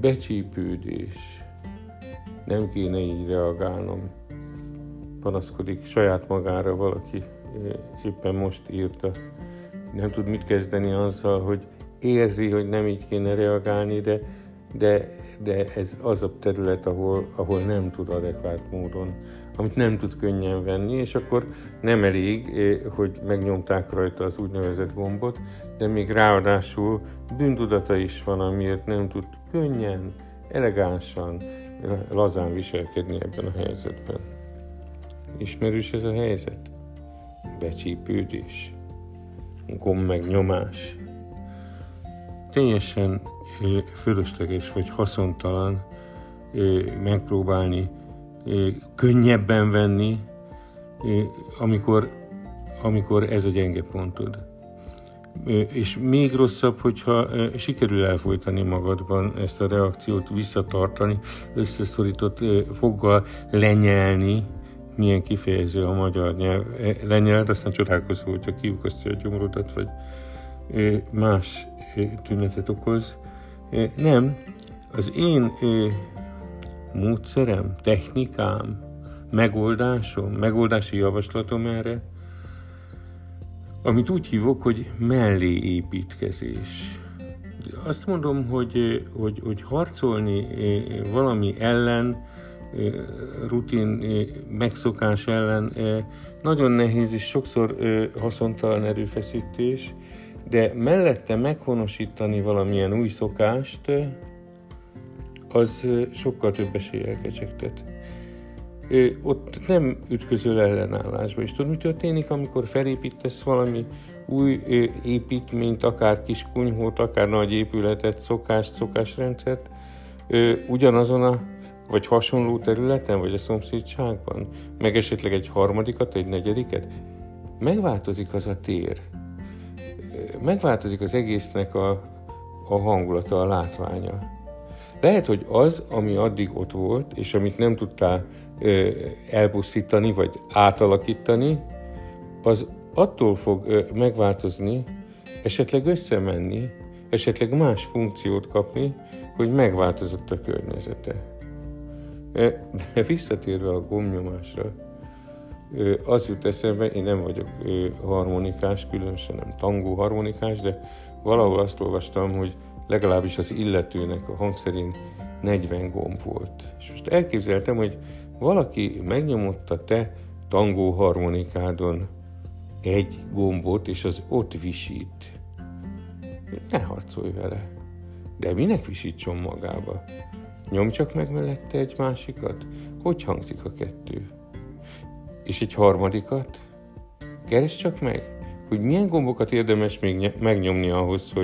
becsípődés, nem kéne így reagálnom. Panaszkodik saját magára valaki, éppen most írta. Nem tud mit kezdeni azzal, hogy érzi, hogy nem így kéne reagálni, de ez az a terület, ahol nem tud adekvát módon, amit nem tud könnyen venni, és akkor nem elég, hogy megnyomták rajta az úgynevezett gombot, de még ráadásul bűntudata is van, amiért nem tud könnyen, elegánsan, lazán viselkedni ebben a helyzetben. Ismerős ez a helyzet? Becsípődés, gomb megnyomás. Teljesen fölösleges vagy haszontalan megpróbálni könnyebben venni, amikor ez a gyenge pontod. És még rosszabb, hogyha sikerül elfojtani magadban ezt a reakciót, visszatartani, összeszorított foggal lenyelni, milyen kifejező a magyar nyelv. Lenyeld, aztán csodálkozó, hogyha kiukasztja a gyomrodat, vagy más tünetet okoz. Nem, az én módszerem, technikám, megoldási javaslatom erre, amit úgy hívok, hogy melléépítkezés. Azt mondom, hogy harcolni valami ellen, rutin megszokás ellen nagyon nehéz és sokszor haszontalan erőfeszítés, de mellette meghonosítani valamilyen új szokást, az sokkal több eséllyel kecsegtet. Ott nem ütközöl ellenállásba. És tudod, mi történik, amikor felépítesz valami új építményt, akár kis kunyhót, akár nagy épületet, szokásrendszert, ugyanazon vagy hasonló területen, vagy a szomszédságban, meg esetleg egy harmadikat, egy negyediket, megváltozik az a tér. Megváltozik az egésznek a hangulata, a látványa. Lehet, hogy az, ami addig ott volt, és amit nem tudtál elpusztítani, vagy átalakítani, az attól fog megváltozni, esetleg összemenni, esetleg más funkciót kapni, hogy megváltozott a környezete. De visszatérve a gombnyomásra, az jut eszembe, én nem vagyok harmonikás, különösen nem tangó harmonikás, de valahol azt olvastam, hogy legalábbis az illetőnek a hangszerén 40 gomb volt. És most elképzeltem, hogy valaki megnyomott a te tangó harmonikádon egy gombot, és az ott visít. Ne harcolj vele. De minek visítson magába? Nyomj csak meg mellette egy másikat. Hogy hangzik a kettő? És egy harmadikat? Keresd csak meg, hogy milyen gombokat érdemes még megnyomni ahhoz,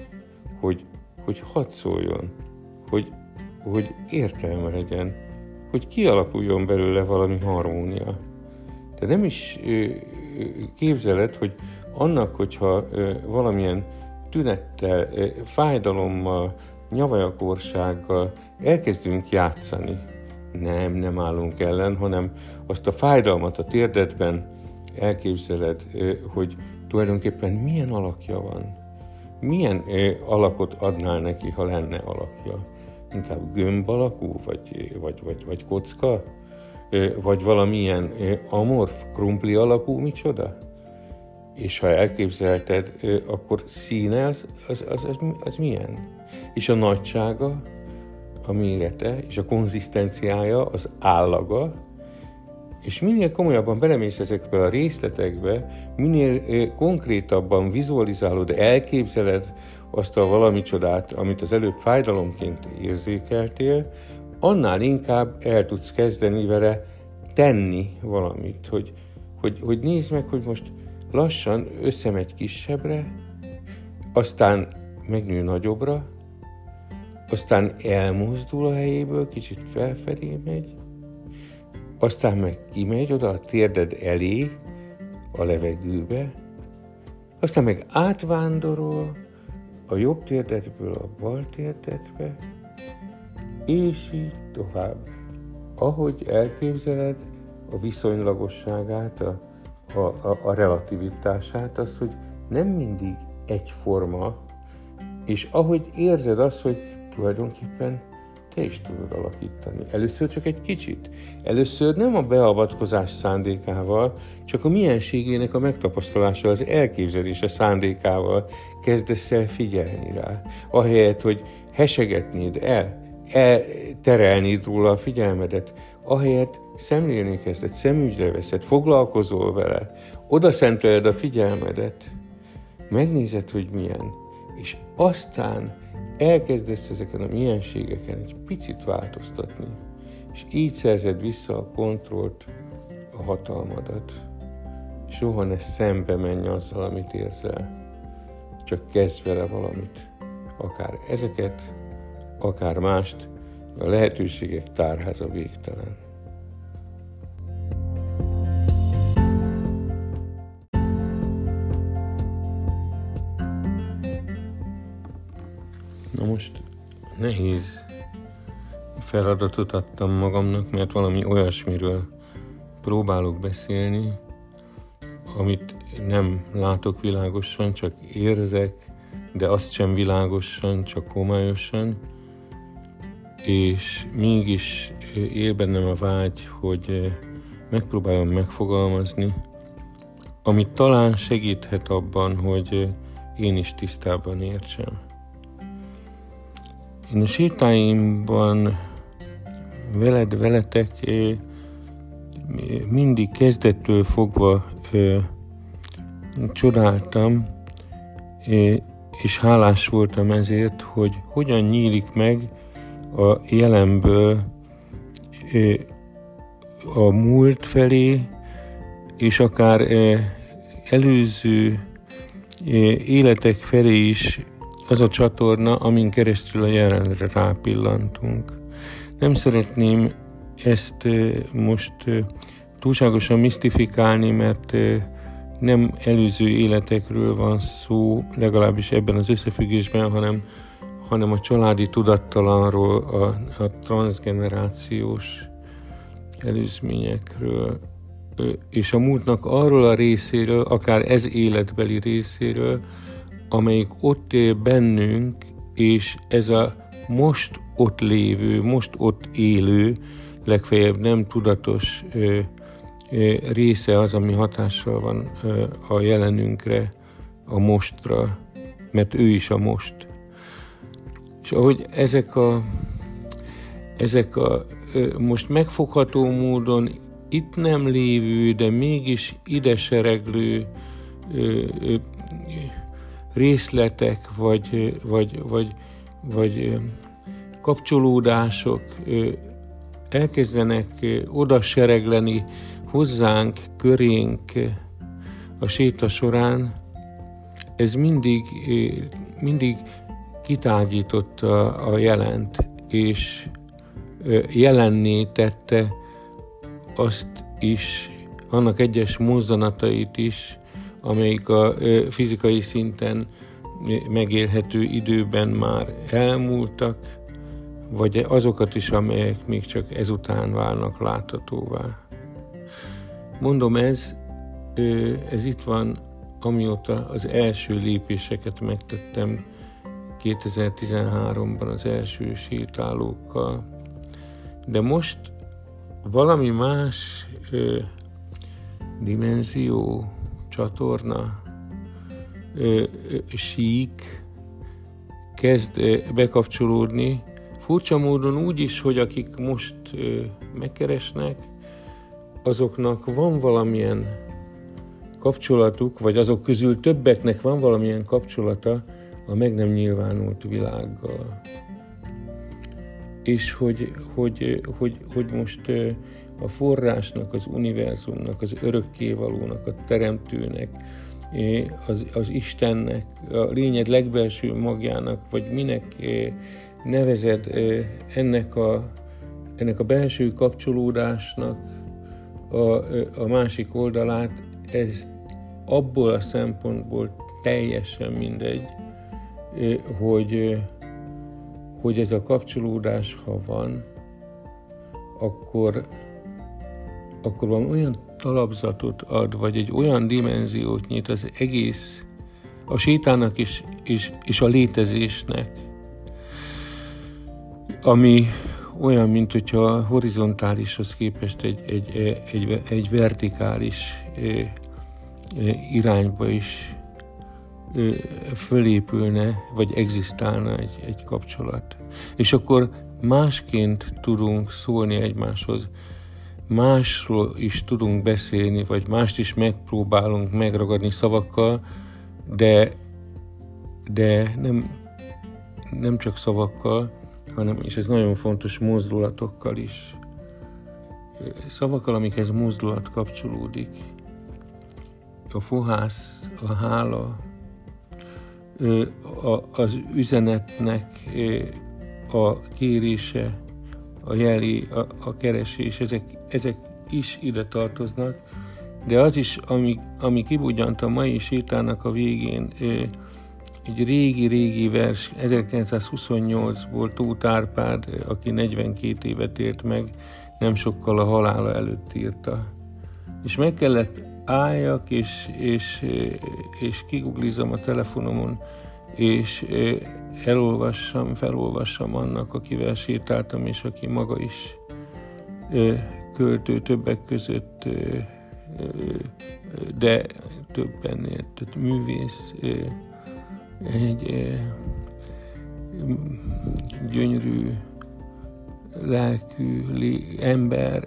hogy hadd szóljon, hogy értelme legyen, hogy kialakuljon belőle valami harmónia. De nem is képzeled, hogy annak, hogyha valamilyen tünettel, fájdalommal, nyavajakorsággal elkezdünk játszani, nem állunk ellen, hanem azt a fájdalmat a térdedben elképzeled, hogy tulajdonképpen milyen alakja van. Milyen alakot adnál neki, ha lenne alakja? Inkább gömb alakú, vagy kocka? Vagy valamilyen amorf, krumpli alakú, micsoda? És ha elképzelted, akkor színe az milyen? És a nagysága, a mérete, és a konzisztenciája, az állaga, és minél komolyabban belemész ezekbe a részletekbe, minél konkrétabban vizualizálod, elképzeled azt a valamicsodát, amit az előbb fájdalomként érzékeltél, annál inkább el tudsz kezdeni vele tenni valamit, hogy nézd meg, hogy most lassan összemegy kisebbre, aztán megnő nagyobbra, aztán elmozdul a helyéből, kicsit felfelé megy, aztán meg kimegy oda a térded elé, a levegőbe, aztán meg átvándorol a jobb térdedből a bal térdedbe, és így tovább. Ahogy elképzeled a viszonylagosságát, a relativitását, az, hogy nem mindig egyforma, és ahogy érzed azt, hogy tulajdonképpen te is tudod alakítani. Először csak egy kicsit. Először nem a beavatkozás szándékával, csak a mienségének a megtapasztalása, az elképzelése szándékával kezdesz el figyelni rá. Ahelyett, hogy hesegetnéd elterelnéd róla a figyelmedet, ahelyett szemlélni kezded, szemügyre veszed, foglalkozol vele, oda szenteled a figyelmedet, megnézed, hogy milyen, és aztán elkezdesz ezeken a mienségeken egy picit változtatni, és így szerzed vissza a kontrollt, a hatalmadat. Soha ne szembe menj azzal, amit érzel, csak kezdj vele valamit. Akár ezeket, akár mást, a lehetőségek tárháza végtelen. Na most nehéz feladatot adtam magamnak, mert valami olyasmiről próbálok beszélni, amit nem látok világosan, csak érzek, de azt sem világosan, csak homályosan, és mégis él bennem a vágy, hogy megpróbáljam megfogalmazni, amit talán segíthet abban, hogy én is tisztában értsem. Én a sétáimban veletek mindig kezdettől fogva csodáltam, és hálás voltam ezért, hogy hogyan nyílik meg a jelenből a múlt felé, és akár előző életek felé is az a csatorna, amin keresztül a jelenre rápillantunk. Nem szeretném ezt most túlságosan misztifikálni, mert nem előző életekről van szó, legalábbis ebben az összefüggésben, hanem a családi tudattalanról, a transzgenerációs előzményekről, és a múltnak arról a részéről, akár ez életbeli részéről, amelyik ott él bennünk, és ez a most ott lévő, most ott élő, legfeljebb nem tudatos része az, ami hatással van a jelenünkre, a mostra, mert ő is a most. És ahogy ezek a most megfogható módon itt nem lévő, de mégis ide sereglő részletek, vagy kapcsolódások elkezdenek oda seregleni hozzánk, körénk a séta során, ez mindig kitágította a jelent, és jelenné tette azt is, annak egyes mozzanatait is, amelyik a fizikai szinten megélhető időben már elmúltak, vagy azokat is, amelyek még csak ezután válnak láthatóvá. Mondom, ez itt van, amióta az első lépéseket megtettem 2013-ban az első sétálókkal. De most valami más dimenzió, csatorna, sík kezd bekapcsolódni. Furcsa módon úgy is, hogy akik most megkeresnek, azoknak van valamilyen kapcsolatuk, vagy azok közül többeknek van valamilyen kapcsolata a meg nem nyilvánult világgal. És hogy most a forrásnak, az univerzumnak, az örökkévalónak, a teremtőnek, az Istennek, a lényed legbelső magjának, vagy minek nevezed ennek a belső kapcsolódásnak a másik oldalát, ez abból a szempontból teljesen mindegy, hogy ez a kapcsolódás, ha van, akkor van olyan talapzatot ad, vagy egy olyan dimenziót nyit az egész, a sétának és a létezésnek, ami olyan, mint hogyha a horizontálishoz képest egy vertikális irányba is fölépülne, vagy egzisztálna egy kapcsolat. És akkor másként tudunk szólni egymáshoz, másról is tudunk beszélni, vagy mást is megpróbálunk megragadni szavakkal, de nem csak szavakkal, hanem, és ez nagyon fontos, mozdulatokkal is. Szavakkal, amikhez mozdulat kapcsolódik. A fohász, a hála, az üzenetnek a kérése, a jeli, a keresés, ezek is ide tartoznak, de az is, ami kibugyant a mai sétának a végén, egy régi vers, 1928-ból Tóth Árpád, aki 42 évet élt meg, nem sokkal a halála előtt írta. És meg kellett álljak, és kiguglizom a telefonomon, és felolvassam annak, akivel sétáltam, és aki maga is költő többek között, de többennél, tehát művész, egy gyönyörű lelkű ember,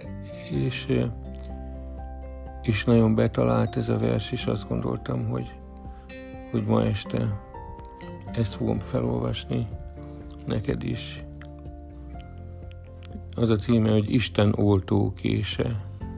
és nagyon betalált ez a vers, és azt gondoltam, hogy ma este ezt fogom felolvasni neked is. Az a címe, hogy Isten oltókése.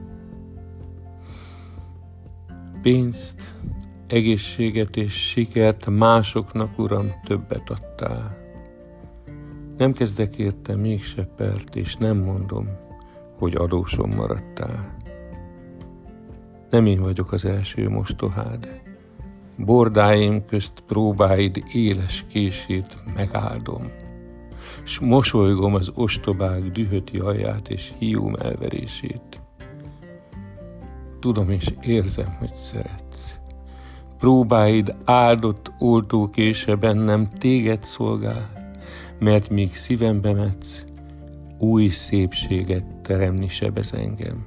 Pénzt, egészséget és sikert másoknak, Uram, többet adtál. Nem kezdek érte mégse pert, és nem mondom, hogy adósom maradtál. Nem én vagyok az első mostohád. Bordáim közt próbáid éles kését megáldom, s mosolygom az ostobák dühött jaját és hiúm elverését. Tudom és érzem, hogy szeretsz. Próbáid áldott oltókése bennem téged szolgál, mert míg szívembe metsz, új szépséget teremni sebez engem.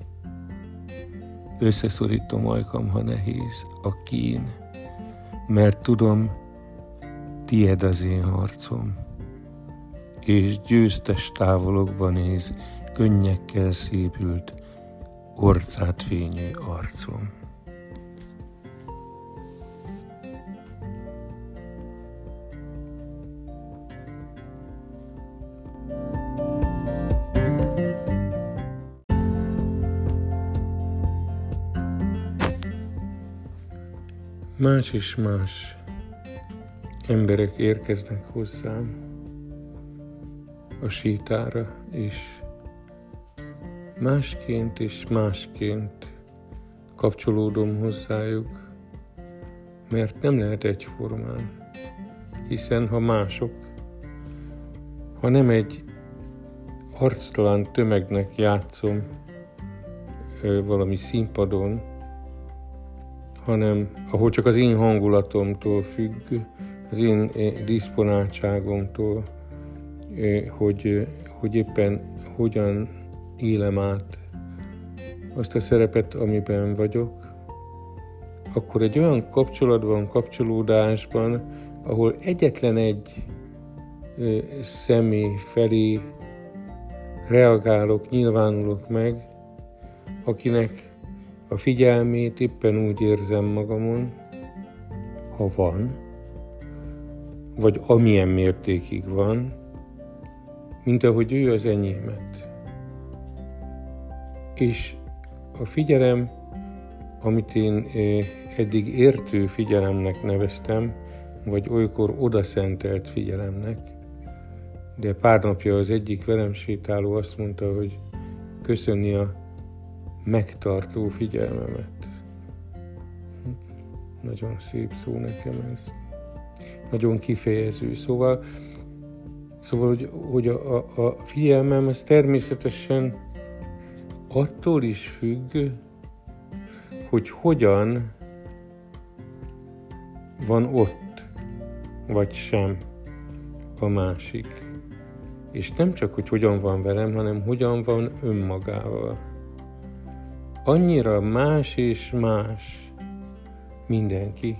Összeszorítom ajkam, ha nehéz a kín, mert tudom, tied az én harcom, és győztes távolokba néz, könnyekkel szépült, orcát fényű arcom. Más és más emberek érkeznek hozzám a sétára, és másként és másként kapcsolódom hozzájuk, mert nem lehet egyformán, hiszen ha mások, ha nem egy arctalan tömegnek játszom valami színpadon, hanem ahol csak az én hangulatomtól függ, az én diszponáltságomtól, hogy éppen hogyan élem át azt a szerepet, amiben vagyok, akkor egy olyan kapcsolatban, kapcsolódásban, ahol egyetlen egy személy felé reagálok, nyilvánulok meg, akinek a figyelmét éppen úgy érzem magamon, ha van, vagy amilyen mértékig van, mint ahogy ő az enyémet. És a figyelem, amit én eddig értő figyelemnek neveztem, vagy olykor odaszentelt figyelemnek, de pár napja az egyik velem sétáló azt mondta, hogy köszönni a megtartó figyelmemet. Nagyon szép szó nekem ez. Nagyon kifejező. Szóval hogy a figyelmem ez természetesen attól is függ, hogy hogyan van ott, vagy sem a másik. és nem csak, hogy hogyan van velem, hanem hogyan van önmagával. Annyira más és más mindenki,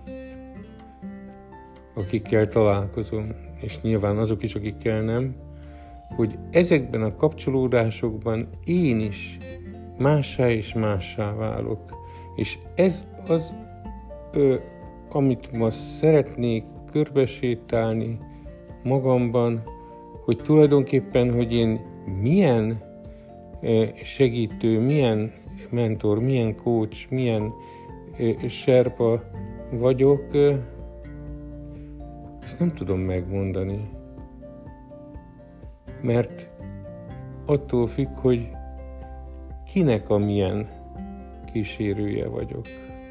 akikkel találkozom, és nyilván azok is, akikkel nem, hogy ezekben a kapcsolódásokban én is mássá és mássá válok. És ez az, amit ma szeretnék körbesétálni magamban, hogy tulajdonképpen, hogy én milyen segítő, milyen mentor, milyen coach, milyen serpa vagyok, ezt nem tudom megmondani. Mert attól függ, hogy kinek a milyen kísérője vagyok.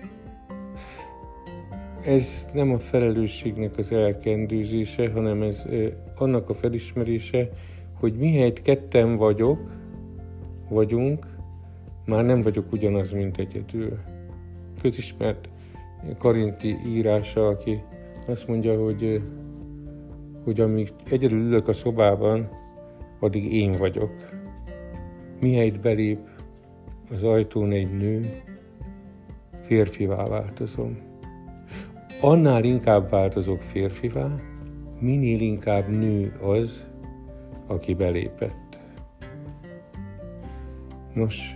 Ez nem a felelősségnek az elkendőzése, hanem ez annak a felismerése, hogy mihelyt ketten vagyunk, már nem vagyok ugyanaz, mint egyedül. Közismert Karinti írása, aki azt mondja, hogy amíg egyedül ülök a szobában, addig én vagyok. Mihelyt belép az ajtón egy nő, férfivá változom. Annál inkább változok férfivá, minél inkább nő az, aki belépett. Nos,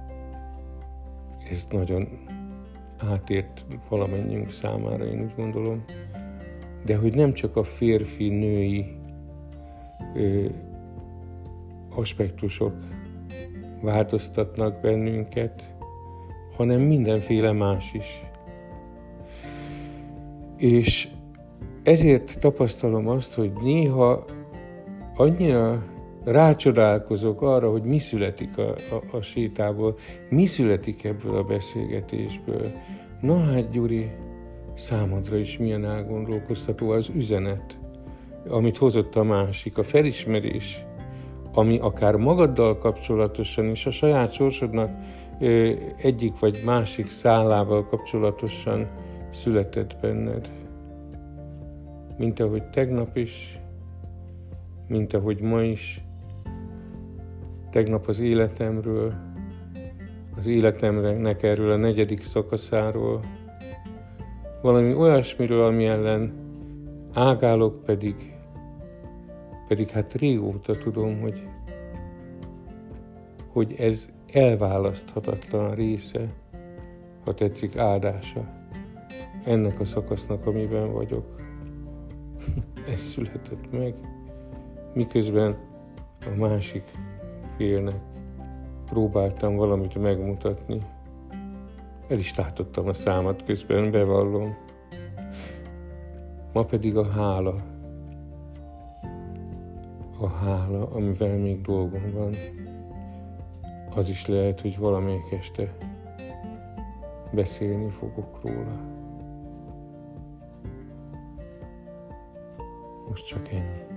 ez nagyon átért valamennyiünk számára, én úgy gondolom, de hogy nem csak a férfi-női aspektusok változtatnak bennünket, hanem mindenféle más is. És ezért tapasztalom azt, hogy néha annyira rácsodálkozok arra, hogy mi születik a sétából, mi születik ebből a beszélgetésből. Na hát, Gyuri, számodra is milyen elgondolkoztató az üzenet, amit hozott a másik, a felismerés, ami akár magaddal kapcsolatosan és a saját sorsodnak egyik vagy másik szálával kapcsolatosan született benned. Mint ahogy tegnap is, mint ahogy ma is, tegnap az életemnek erről a 4. szakaszáról, valami olyasmiről, ami ellen ágálok, pedig hát régóta tudom, hogy ez elválaszthatatlan része, ha tetszik, áldása ennek a szakasznak, amiben vagyok. Ez született meg, miközben a másik félnek próbáltam valamit megmutatni. El is tátottam a számat közben, bevallom. Ma pedig a hála, amivel még dolgom van, az is lehet, hogy valamelyik este beszélni fogok róla. Most csak ennyi.